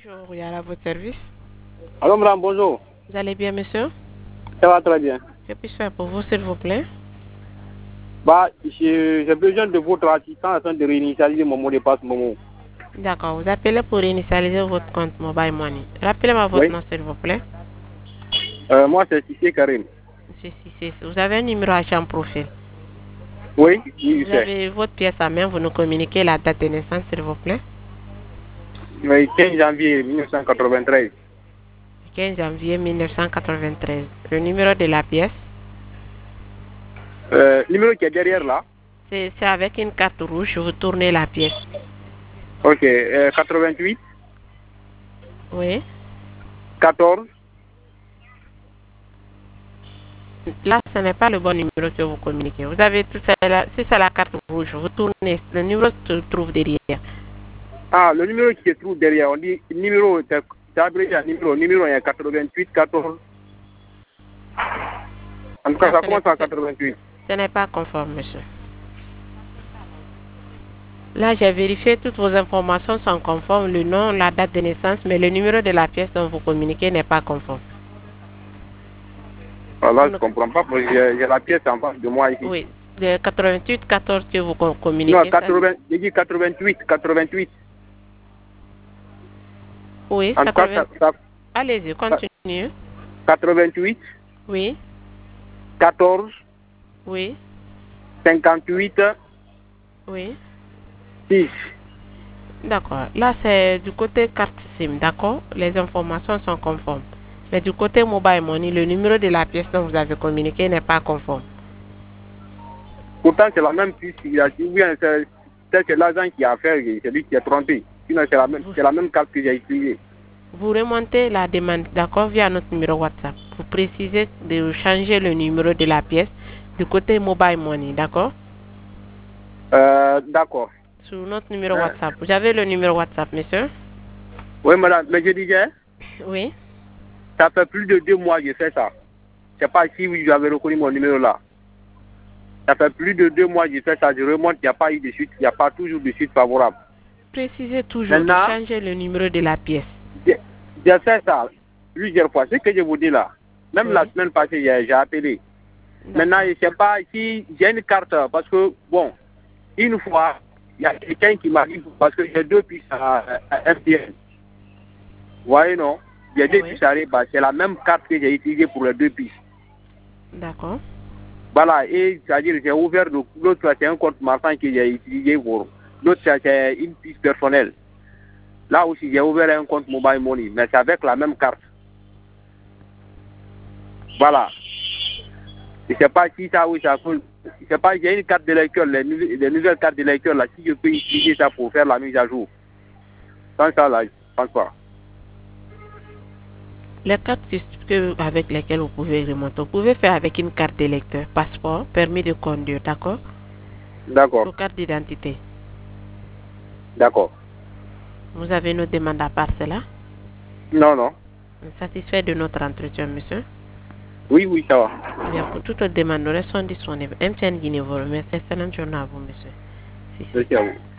Bonjour, Yara, à votre service. Allô, madame, bonjour. Vous allez bien, monsieur? Ça va très bien. Que puis-je faire pour vous, s'il vous plaît? Bah, j'ai besoin de votre assistance afin de réinitialiser mon mot de passe Momo. D'accord, vous appelez pour initialiser votre compte Mobile Money. Rappelez-moi votre Oui. nom, s'il vous plaît. Moi, c'est Sissé Karim. Monsieur Cissé, vous avez un numéro à en profil. Oui, oui, je Vous sais. avez votre pièce à main, vous nous communiquez la date de naissance, s'il vous plaît. Le 15 janvier 1993. 15 janvier 1993. Le numéro de la pièce, Numéro qui est derrière là. c'est avec une carte rouge, vous tournez la pièce. Ok, 88, Oui. 14. Là, ce n'est pas le bon numéro que vous communiquez. Vous avez tout ça là, c'est ça la carte rouge. Vous tournez, le numéro se trouve derrière. Ah, le numéro qui se trouve derrière, on dit numéro, c'est abrégé à numéro est 88, 14. En tout cas, ça commence à 88. Ce n'est pas conforme, monsieur. Là, j'ai vérifié, toutes vos informations sont conformes, le nom, la date de naissance, mais le numéro de la pièce dont vous communiquez n'est pas conforme. Voilà, je ne comprends pas, parce que j'ai la pièce en face de moi ici. Oui, le 88 14 que vous communiquez. Non, 80, j'ai dit 88, 88. Oui, en 80. tout cas, Allez-y, continue. 88, Oui, 14, oui, 58, oui. 6. D'accord. Là, c'est du côté carte SIM, d'accord? Les informations sont conformes. Mais du côté Mobile Money, le numéro de la pièce dont vous avez communiqué n'est pas conforme. Pourtant, c'est la même puce qu'il a dit. Oui, c'est l'agent qui a fait, c'est lui qui a trompé. Sinon, c'est la même carte que j'ai utilisée. Vous remontez la demande, d'accord, via notre numéro WhatsApp. Vous précisez de changer le numéro de la pièce du côté Mobile Money, d'accord? D'accord. Sur notre numéro WhatsApp. Vous avez le numéro WhatsApp, monsieur? Oui, madame, mais je disais, Oui. ça fait plus de 2 mois que j'ai fait ça. Je ne sais pas si vous avez reconnu mon numéro là. Ça fait plus de 2 mois que j'ai fait ça. Je remonte, il n'y a pas eu de suite, il n'y a pas toujours de suite favorable. Précisez toujours de changer le numéro de la pièce. J'ai fait ça plusieurs fois. Ce que je vous dis là, même la semaine passée, j'ai appelé. Maintenant, je ne sais pas si j'ai une carte, parce que, bon, une fois, il y a quelqu'un qui m'a dit, parce que j'ai 2 puces à MTN. Vous voyez, non? J'ai 2 puces à Reba. C'est la même carte que j'ai utilisée pour les 2 puces. D'accord. Voilà, et c'est-à-dire j'ai ouvert l'autre, c'est un compte marchand que j'ai utilisé pour. L'autre, c'est une puce personnelle. Là aussi, j'ai ouvert un compte Mobile Money, mais c'est avec la même carte. Voilà. Je ne sais pas si ça, oui, ça coule. Je ne sais pas, j'ai une carte de lecteur, les nouvelles cartes de lecteur, là, si je peux utiliser ça pour faire la mise à jour. Sans ça, là, je ne pense pas. Les cartes avec lesquelles vous pouvez remonter, vous pouvez faire avec une carte de lecteur, passeport, permis de conduire, d'accord? D'accord. Ou carte d'identité. D'accord. Vous avez une demande à part cela? Non, non. Satisfait de notre entretien, monsieur? Oui, oui, ça va. Bien, pour toutes les demandes, nous restons disponibles. MTN Guinée vous remercie. Excellente journée à vous, monsieur. Merci à vous.